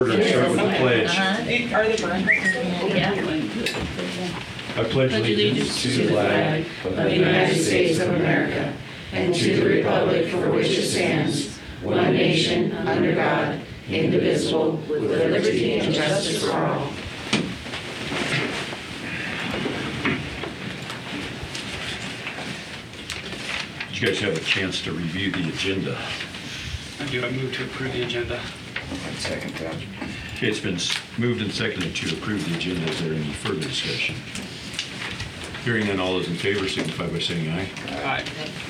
Start with the pledge. Are they burned? I pledge allegiance to the flag of the United States of America and to the republic for which it stands, one nation, under God, indivisible, with liberty and justice for all. Did you guys have a chance to review the agenda? I do. I move to approve the agenda. I'd second that. Okay, it's been moved and seconded to approve the agenda. Is there any further discussion? Hearing none, all those in favor signify by saying aye. Aye.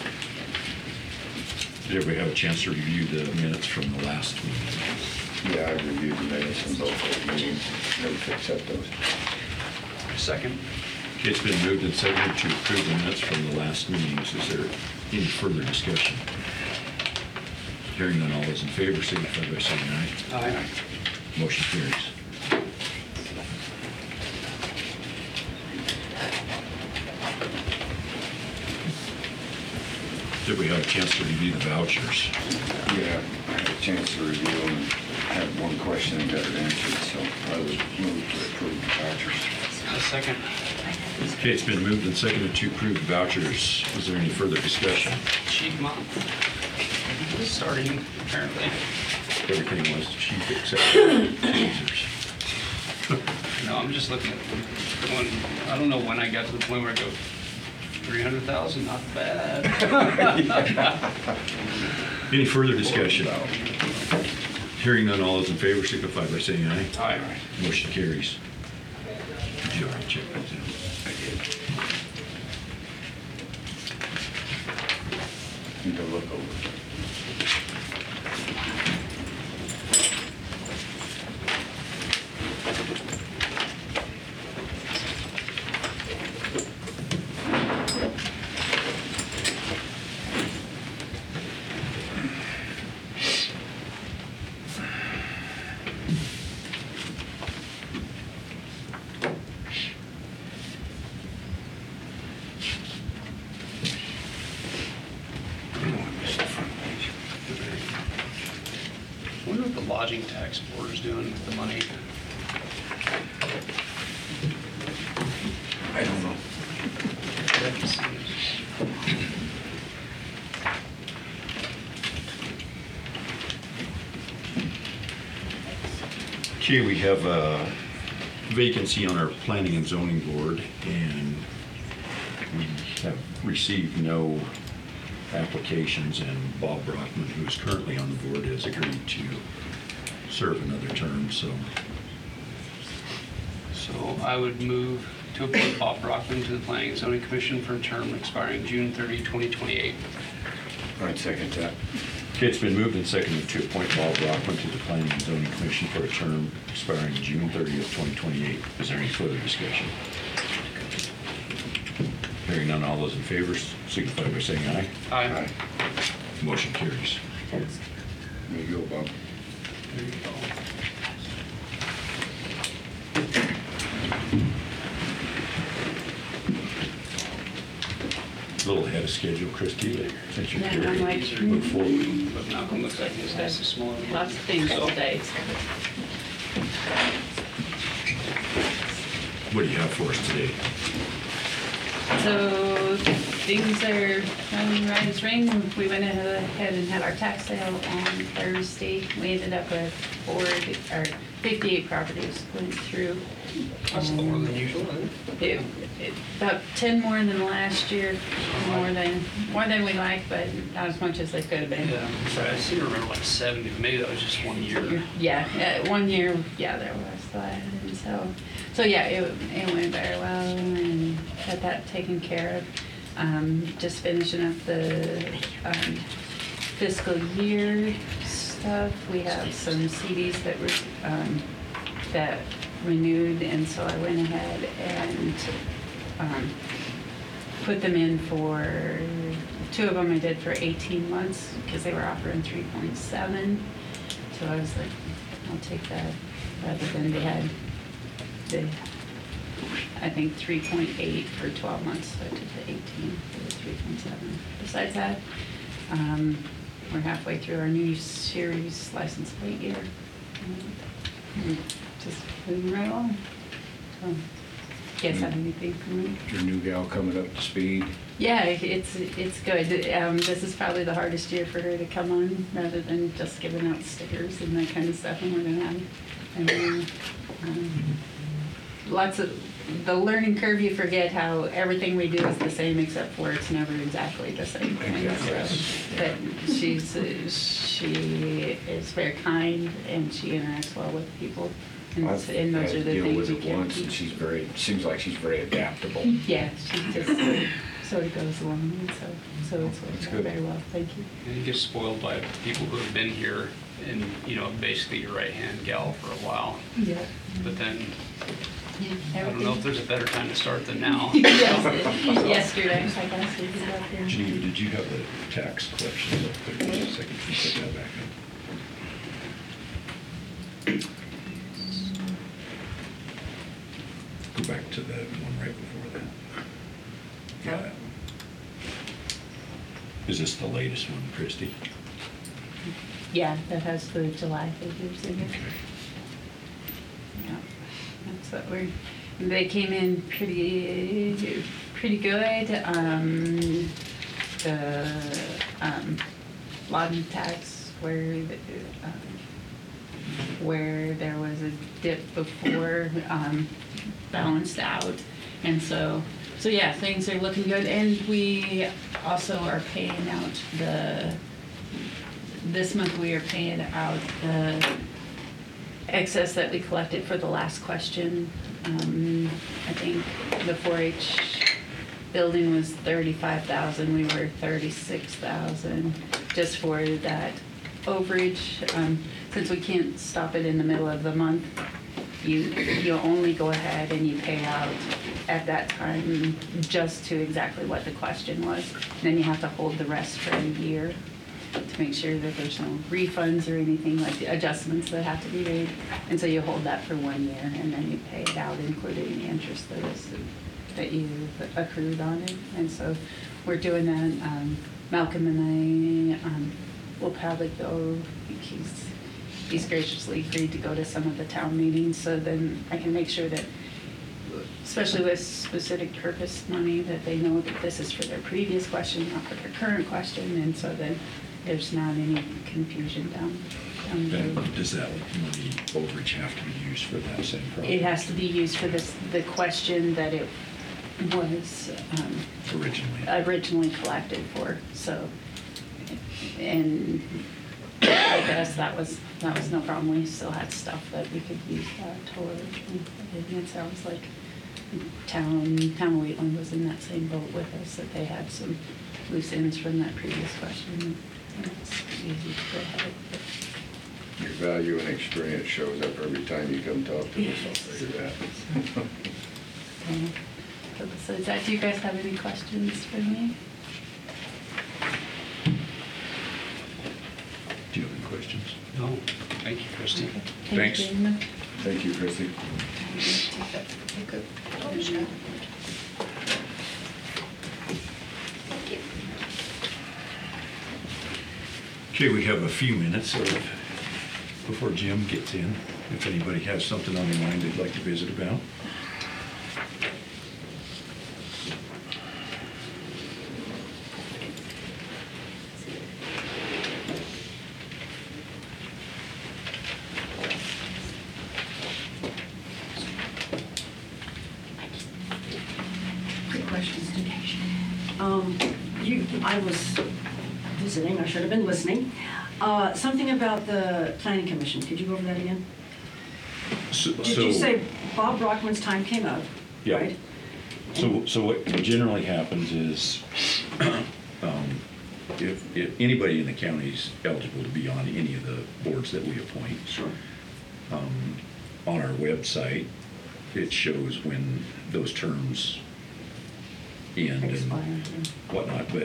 Did everybody have a chance to review the minutes from the last meeting? Yeah, I reviewed the minutes from both those meetings. Move to accept those. Second. Okay, it's been moved and seconded to approve the minutes from the last meetings. Is there any further discussion? Hearing none, all those in favor signify by saying aye. Aye. Motion carries. Did we have a chance to review the vouchers? Yeah, I had a chance to review them and had one question and got it answered, so I would move to approve the vouchers. A second. Okay, it's been moved and seconded to approve the vouchers. Is there any further discussion? Cheap month. Starting, apparently. Everything was cheap except for tasers. No, I'm just looking at one. I don't know when I got to the point where I go, 300,000, not bad. Any further discussion? Hearing none, all those in favor signify by saying aye. Aye. Motion carries. Did you already check those out? Need to look over. I wonder what the lodging tax board is doing with the money. I don't know. Okay, we have a vacancy on our planning and zoning board, and we have received no applications, and Bob Brockman, who is currently on the board, has agreed to serve another term, so. So I would move to appoint Bob Brockman to the Planning and Zoning Commission for a term expiring June 30, 2028. I'd second that. Okay, it's been moved and seconded to appoint Bob Brockman to the Planning and Zoning Commission for a term expiring June 30th, 2028. Is there any further discussion? Hearing none, all those in favor signify by saying aye. Aye. Motion carries. There you go, Bob. There you go. A little ahead of schedule, Christie, since you're Yeah, here. I'm like, Move forward. But Malcolm looks like his desk is smaller. lots of things today. What do you have for us today? So things are right as rain. We went ahead and had our tax sale on Thursday. We ended up with 58 properties went through. That's lower than usual, isn't it? About 10 more than last year, more than we like, but not as much as they could have been. Yeah, I seem to remember like 70, but maybe that was just 1 year. Yeah, 1 year, yeah, there was that, and so yeah, it went very well, and had that taken care of. Just finishing up the fiscal year stuff. We have some CDs that were that renewed, and so I went ahead and put them in for 2 of them I did for 18 months because they were offering 3.7. So I was like, I'll take that rather than they had I think 3.8 for 12 months, so I took the 18 for the 3.7. Besides that, we're halfway through our new series license plate year. Just moving right along. So, you guys have anything for me? Your new gal coming up to speed. Yeah, it's good. This is probably the hardest year for her to come on, rather than just giving out stickers and that kind of stuff. And we're gonna have, lots of the learning curve. You forget how everything we do is the same, except for it's never exactly the same thing. So, but she is very kind and she interacts well with people. And, I've and those had are to the deal things with you it can't once, teach. and seems like she's very adaptable. Yeah, she just sort of goes along, and so it's That's worked out good. very well. Thank you. And you get spoiled by people who have been here and, basically your right-hand gal for a while. Yeah. But then, Yeah, I don't know if there's a better time to start than now. Yesterday, I guess we did that there. Geneva, did you have the tax collections up there? Just a second, can you set that back up? Go back to the one right before that. Got it. Is this the latest one, Christie? Yeah, that has the July figures in it. Okay. Yeah, that's what they came in pretty good. The lodging tax where there was a dip before, balanced out. And so yeah, things are looking good. And we also are paying out this month we are paying out the excess that we collected for the last question. I think the 4-H building was 35,000. We were 36,000 just for that overage. Since we can't stop it in the middle of the month, you only go ahead and you pay out at that time just to exactly what the question was. And then you have to hold the rest for a year to make sure that there's no refunds or anything like the adjustments that have to be made. And so you hold that for 1 year and then you pay it out, including the interest that you accrued on it. And so we're doing that. Malcolm and I will probably go. He's graciously agreed to go to some of the town meetings, so then I can make sure that, especially with specific purpose money, that they know that this is for their previous question, not for their current question, and so then there's not any confusion down the And road. does that money overage have to be used for that same project? It has to be used for the question that it was originally collected for. So, and I guess that was no problem. We still had stuff that we could use towards. And it sounds like town of Wheatland was in that same boat with us, that they had some loose ends from that previous question. And it's easy to go ahead. Your value and experience shows up every time you come talk to us, I'll tell you that. So do you guys have any questions for me? Do you have any questions? No, thank you, Christie. Thanks. Thank you. Thank you, Chrissy. Okay, we have a few minutes before Jim gets in, if anybody has something on their mind they'd like to visit about. Quick questions. I was visiting, I should have been listening. Something about the planning commission. Could you go over that again? Did you say Bob Brockman's time came up, Yeah. right? So what generally happens is, if anybody in the county is eligible to be on any of the boards that we appoint, Sure. on our website, it shows when those terms end Expire, and yeah. whatnot, but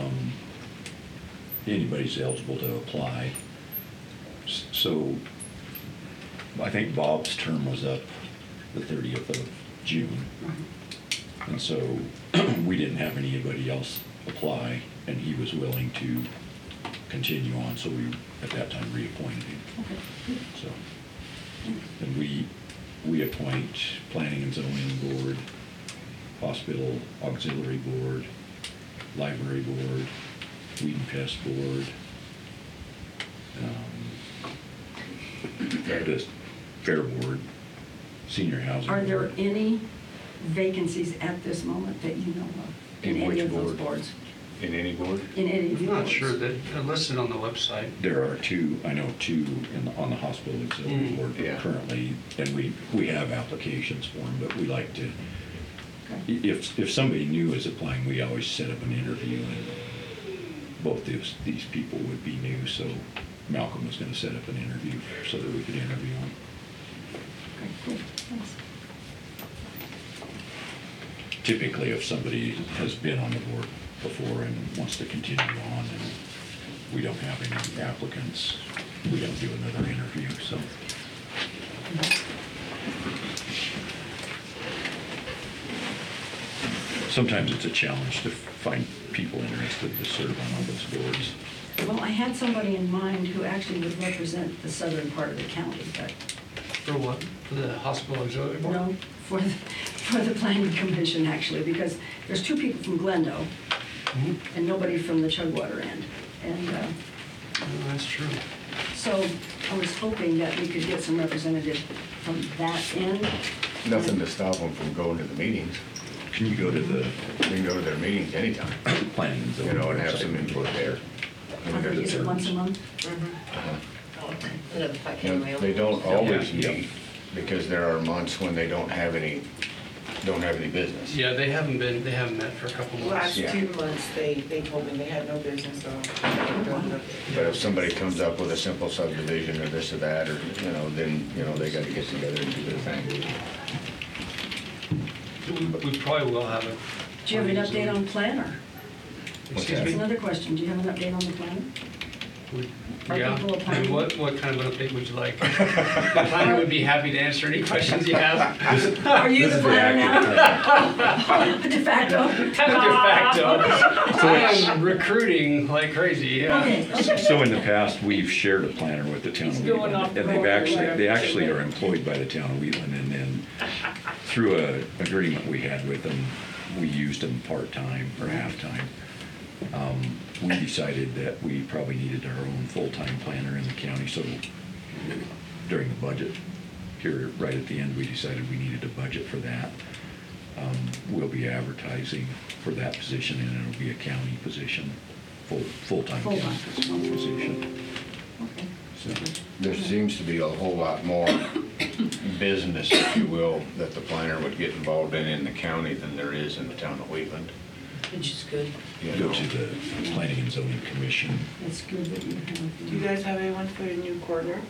anybody's eligible to apply. So I think Bob's term was up the 30th of June. And so we didn't have anybody else apply, and he was willing to continue on, so we, at that time, reappointed him. Okay. So, And we appoint planning and zoning board, hospital auxiliary board, library board, weed and pest board, the fair board, senior housing Are there board. any vacancies at this moment that you know of in In any which of those board? boards? In any board? In any of I'm your not boards? sure that they're listed on the website. There are two, I know two on the hospital auxiliary board Yeah. currently, and we have applications for them, but we like to, Okay. if somebody new is applying, we always set up an interview, and both these people would be new, so Malcolm was gonna set up an interview so that we could interview them. Okay, cool. Thanks. Typically, if somebody has been on the board before and wants to continue on, and we don't have any applicants, we don't do another interview, so. Sometimes it's a challenge to find people interested to serve on all those boards. Well, I had somebody in mind who actually would represent the southern part of the county, but For what? For the hospital auxiliary board? no, for the planning commission, actually, because there's two people from Glendo Mhm. and nobody from the Chugwater end. And Oh, that's true. so I was hoping that we could get some representative from that end. Nothing to stop them from going to the meetings. Can you go to the They can go to their meetings anytime, planning and you zoning know, and have website? some input there. Is it once a month? You know, they don't always Yeah. meet, because there are months when they don't have any business. Yeah, they haven't met for a couple months. Last Yeah. 2 months, they told me they had no business, so. But if somebody comes up with a simple subdivision or this or that, or, you know, then, you know, they gotta get together and do their thing. We probably will have a. Do you have an update on planner? Excuse That's me? another question. Do you have an update on the planner? Are Yeah, people applying? and what kind of an update would you like? The planner would be happy to answer any questions you have. Are you the planner now? De facto? De facto. I am recruiting like crazy, yeah. Okay. So in the past, we've shared a planner with the town of He's going Wheatland, off and the they road. actually are employed by the town of Wheatland, and then through a agreement we had with them, we used them part-time or half-time. We decided that we probably needed our own full-time planner in the county, so during the budget here, right at the end, we decided we needed a budget for that. We'll be advertising for that position, and it'll be a county position, full-time county Full-time. position. Okay. So, There seems to be a whole lot more business, if you will, that the planner would get involved in the county than there is in the town of Wheatland. Which is good. You go know. to the Planning and Zoning Commission. It's good that you have. Do you guys have anyone for a new coroner?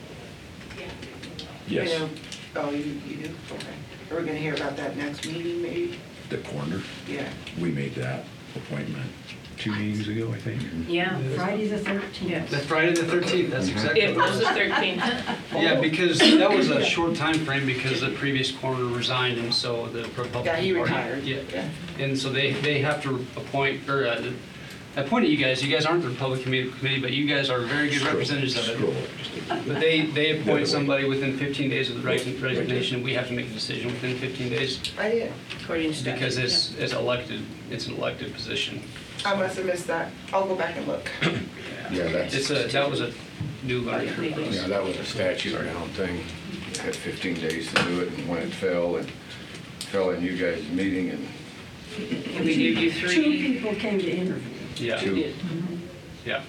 Yes, You know- Oh, you do? Okay. Are we gonna hear about that next meeting, maybe? the coroner. Yeah. We made that appointment 2 meetings ago, I think. Yeah. Friday the 13th. That's Friday the 13th, that's exactly. It was the 13th. Yeah, because that was a short time frame because the previous coroner resigned, and so the Republican Yeah, he Party- retired. Yeah, and so they have to appoint, or appointed you guys aren't the Republic Committee, but you guys are very good representatives of Scroll it. up just a bit. But they appoint somebody within 15 days of the resignation, and we have to make a decision within 15 days I did. According to statute. because it's elected, it's an elected position. I must have missed that. I'll go back and look. Yeah, that's, That was a new learning curve for us. yeah, that was a statute now thing. Had 15 days to do it, and when it fell in you guys' meeting, and And we gave you 3. 2 people came to interview. Yeah, two. yeah.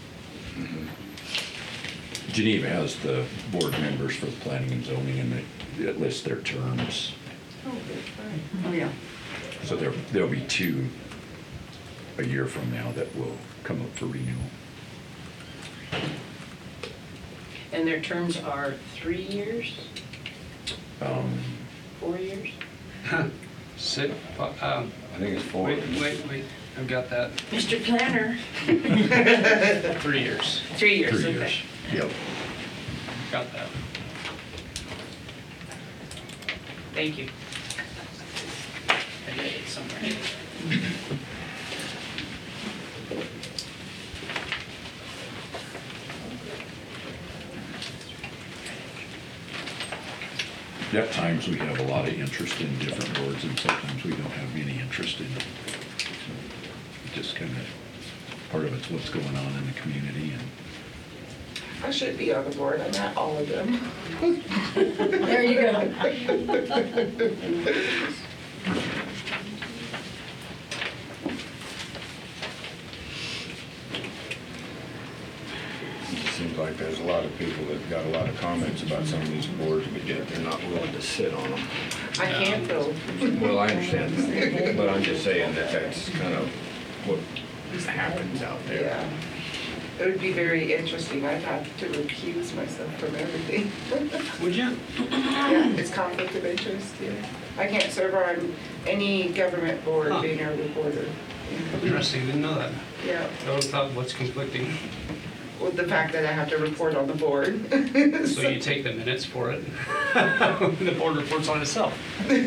Geneva has the board members for the planning and zoning, and it lists their terms. Oh, yeah. So there'll be 2 a year from now that will come up for renewal. And their terms are 3 years, Um, 4 years? Sit, I think it's 4. wait, I've got that. Mr. Planner. 3 years, 3 years, 3 okay. years. Yep. got that. Thank you. I read it somewhere. At times, we have a lot of interest in different boards, and sometimes we don't have any interest in it. So it just kind of, part of it's what's going on in the community, and I should be on the board, I'm at all of them. There you go. It seems like there's a lot of people that got a lot of comments about some of these boards, but yet they're not willing to sit on them. I can't though. Well, I understand that, but I'm just saying that that's kind of what happens out there. Yeah. It would be very interesting. I'd have to recuse myself from everything. Would you? Yeah, it's conflict of interest, yeah. I can't serve on any government board Huh. being a reporter. Interesting, didn't know that. Yeah, I would have thought what's conflicting. with the fact that I have to report on the board. So you take the minutes for it. The board reports on itself.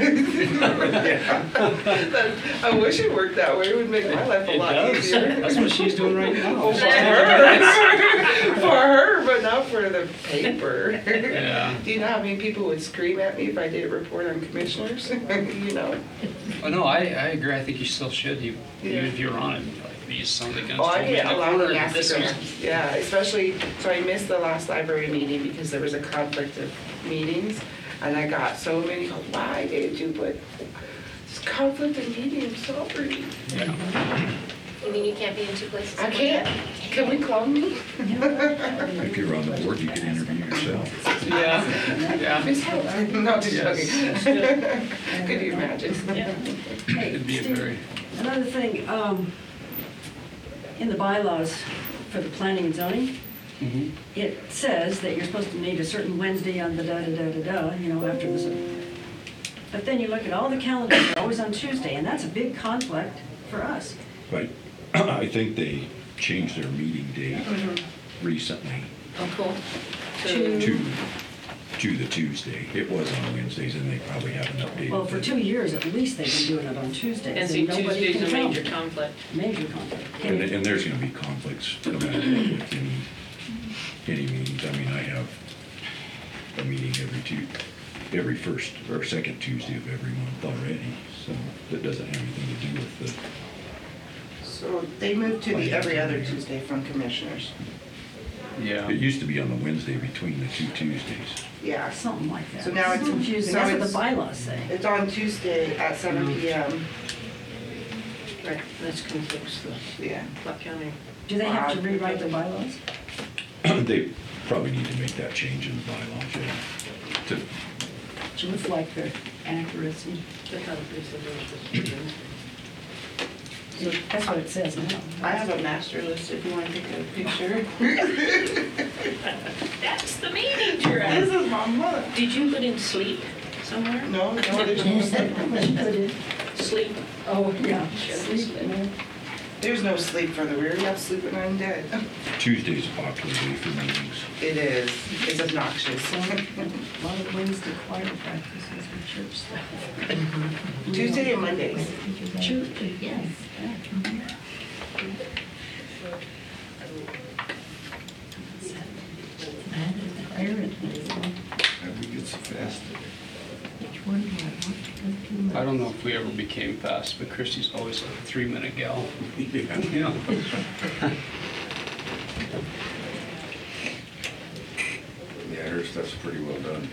I wish it worked that way. It would make my life a It lot does. easier. That's what she's doing right now. For her. For her, but not for the paper. Yeah. Do you know how many people would scream at me if I didn't report on commissioners? You know? Oh, no, I agree. I think you still should. Even Yeah. if you're on it, like, these some of the guns Oh, I told me get in a the lot corner of that this was. Instagrams. Yeah, especially, so I missed the last library meeting because there was a conflict of meetings. And I got so many, why did you put this conflict of meetings, sorry. Yeah. You mean you can't be in two places? I can't, can we clone me? if you're on the board, you could interview yourself. Yeah, yeah. Miss Hilton, no, just Yes. joking. Could you imagine? Hey, It'd be a Steve, very, another thing, in the bylaws for the planning and zoning, Mhm. it says that you're supposed to meet a certain Wednesday on the da-da-da-da-da, you know, after this. But then you look at all the calendars, they're always on Tuesday, and that's a big conflict for us. But I think they changed their meeting date recently Oh, cool. to the Tuesday. It was on Wednesdays, and they probably haven't updated. Well, for it. 2 years at least, they've been doing it on Tuesdays. And see, nobody Tuesday's can a tell major them. conflict. Major conflict. And there's gonna be conflicts no matter what with any meetings. I mean, I have a meeting every first or second Tuesday of every month already, so that doesn't have anything to do with the, So they moved to the every other Tuesday from commissioners. yeah. it used to be on the Wednesday between the two Tuesdays. Yeah, Something like that. So now it's- confusing. so That's what the it's- bylaws say. it's on Tuesday at 7 PM. Right, this conflicts the Yeah. Buck County. Do they have to rewrite the bylaws? They probably need to make that change in the bylaws, yeah. To, To reflect their accuracy. I thought they said they were just Wednesday. That's what it says now. I have a master list if you want to take a picture. That's the meeting you're This at. is my month. Did you put in sleep somewhere? No, no, there's no sleep. Sleep. Oh, yeah. Sure. Sleep, man. There's no sleep for the weary. I'm sleeping, I'm dead. Tuesday's a popular day for meetings. It is. It's obnoxious. A lot of Wednesday choir practices and church stuff. Tuesday and Mondays. Tuesday, yes. I don't know if we ever became fast, but Christie's always like a 3-minute gal. You know? Yeah, her stuff's pretty well done.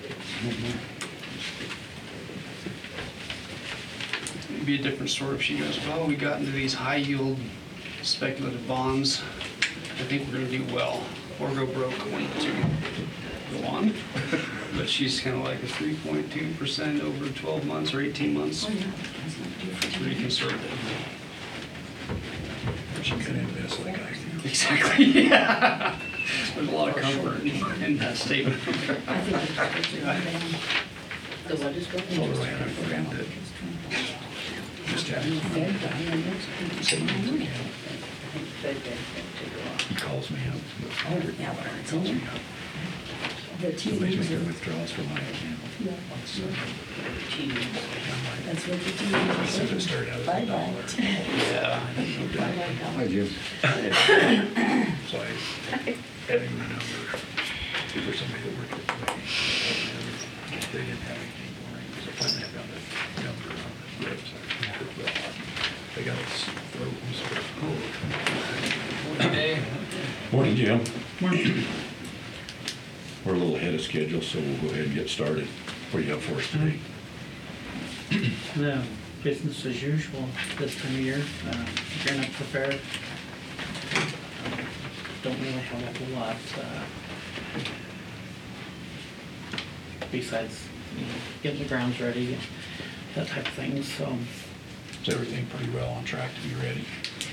It'd be a different story if she goes, well, we got into these high yield speculative bonds. I think we're gonna do well, or go broke, one of the two. Go on. But she's kind of like a 3.2% over 12 months or 18 months. Oh, yeah. That's not due for Pretty 10 years. conservative. She can invest like I do. Exactly, yeah. There's a lot of comfort in that statement. I think it's down. The what is going Although I had a friend that just had his money. He calls me up. Oh, yeah, but it's Calls in me up. the Somebody's making TVs. withdrawals from my account. So, That's what the so it TVs started out are. as Bye-bye. Yeah. Hi, Jim. So I had him a number for somebody that worked at the bank. they didn't have anything for him, so finally I found a number on the website. They got his throat and stuff. Morning, Jim. Morning. We're a little ahead of schedule, so we'll go ahead and get started. What do you have for us today? The business as usual this time of year, gearing up for fair. Don't really have a whole lot, besides, getting the grounds ready, that type of thing, so. Is everything pretty well on track to be ready?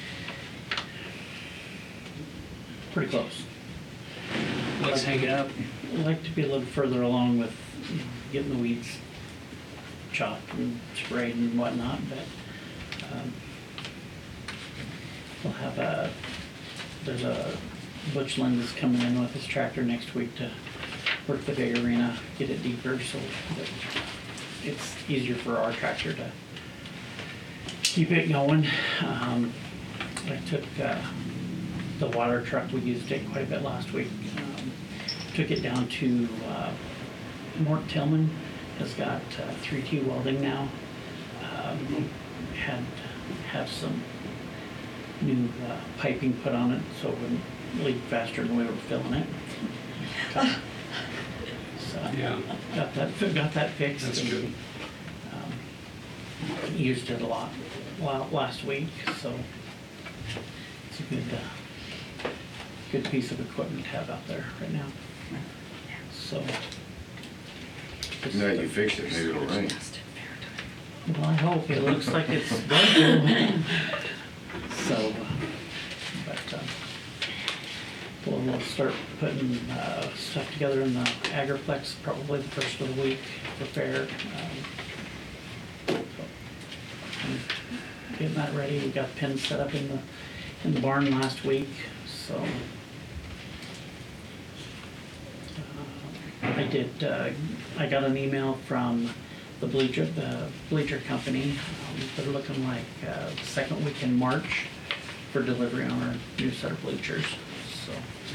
Pretty close. Let's hang it up. I'd like to be a little further along with getting the weeds chopped and sprayed and whatnot, but we'll have there's a Butch Lind is coming in with his tractor next week to work the big arena, get it deeper so that it's easier for our tractor to keep it going. I took the water truck, we used it quite a bit last week. Took it down to Mort Tillman, has got 3T welding now. Have some new piping put on it so it wouldn't leak faster than we were filling it. So Yeah. got that fixed. That's good. Used it a lot last week, so it's a good piece of equipment to have out there right now. So. Now you fixed it, maybe it'll rain. Well, I hope. It looks like it's going to. So, but we'll start putting stuff together in the Agriplex probably the first of the week for fair. Getting that ready. We got pins set up in the barn last week, so. I got an email from the bleacher company. They're looking like the second week in March for delivery on our new set of bleachers. So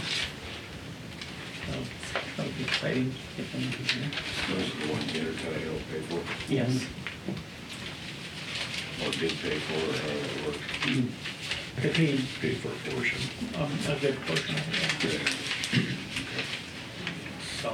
that'll be exciting. Get them in here. Those are the ones that are telling you to pay for. Yes. Or did pay for, or how that work. They paid Paid for a portion. a good portion of it. So,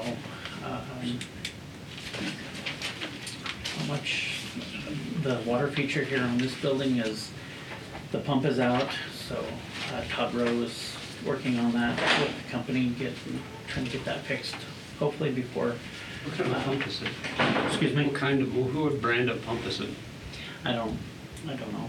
how much the water feature here on this building is, the pump is out, so Todd Rowe is working on that with the company, trying to get that fixed, hopefully before. What kind of pump is it? Excuse me? What kind of, who would brand of pump is it? I don't know.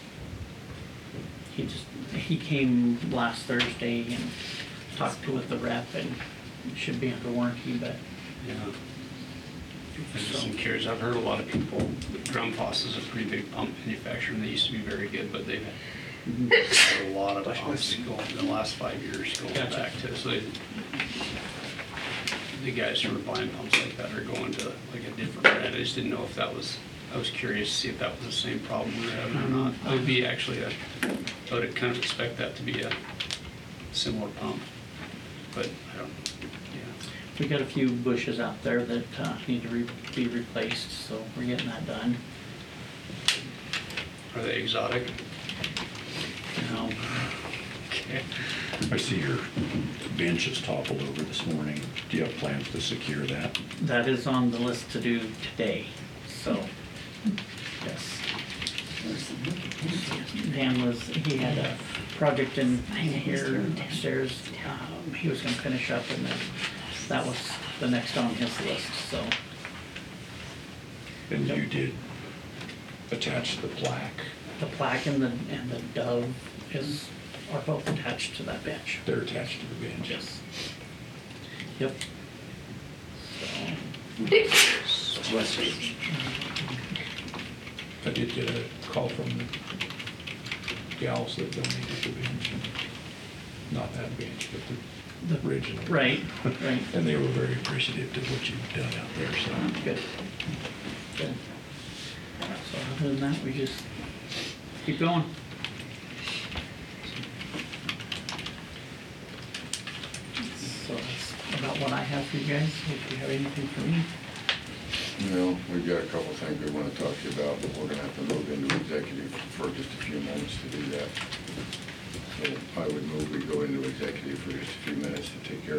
He came last Thursday and talked with the rep and should be under warranty, but. Yeah. I'm just curious, I've heard a lot of people, Drumfoss is a pretty big pump manufacturer, and they used to be very good, but they've had a lot of pumps going in the last 5 years going Gotcha. back to, so the guys who are buying pumps like that are going to like a different brand. I just didn't know if that was, I was curious to see if that was the same problem we were having or not. It would be actually I would kind of expect that to be a similar pump, but I don't, yeah. We got a few bushes out there that need to be replaced, so we're getting that done. Are they exotic? Okay. I see your bench is toppled over this morning. Do you have plans to secure that? That is on the list to do today, so, yes. Dan he had a project in here upstairs, he was gonna finish up, and then that was the next on his list, so. And you did attach the plaque. The plaque and the dove are both attached to that bench. They're attached to the bench. Yes. Yep. So, I did get a call from the gals that donated the bench. Not that bench, but the original. right. And they were very appreciative of what you've done out there, so. Good. Good. So other than that, we just keep going. So that's about what I have for you guys. If you have anything for me. No, we've got a couple things we want to talk to you about, but we're gonna have to move into executive for just a few moments to do that. So I would move we go into executive for just a few minutes to take care of